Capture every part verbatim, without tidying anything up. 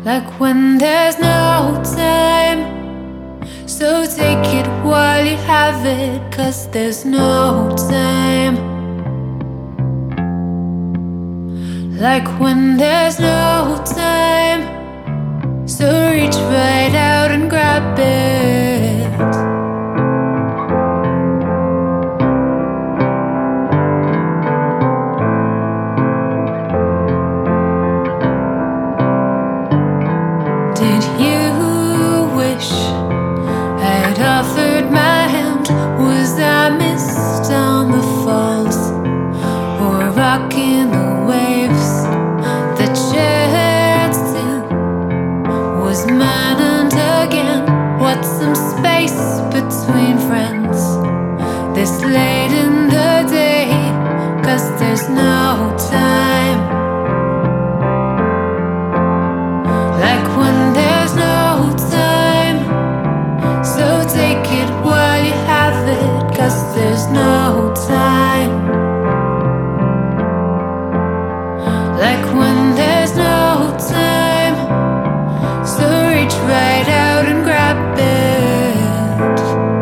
like when there's no time. So take it while you have it, 'cause there's no time. Like when there's no time, so reach right out and grab it. Did you wish I'd offered my hand? Was I missed on the falls, or rocking the waves that shared sin? Was mine and again? What's some space between friends this late in the day? 'Cause there's no time. Like when there's no time, so take it while you have it, 'cause there's no time. Like when there's no time, so reach right out and grab it.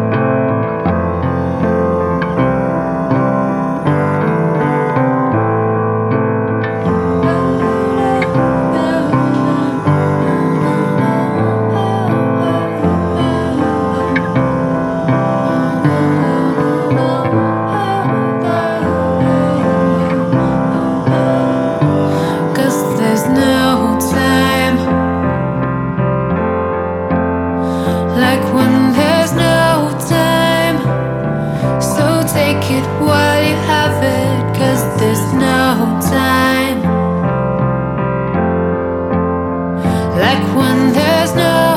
Like when there's no time, so take it while you have it, 'cause there's no time. Like when there's no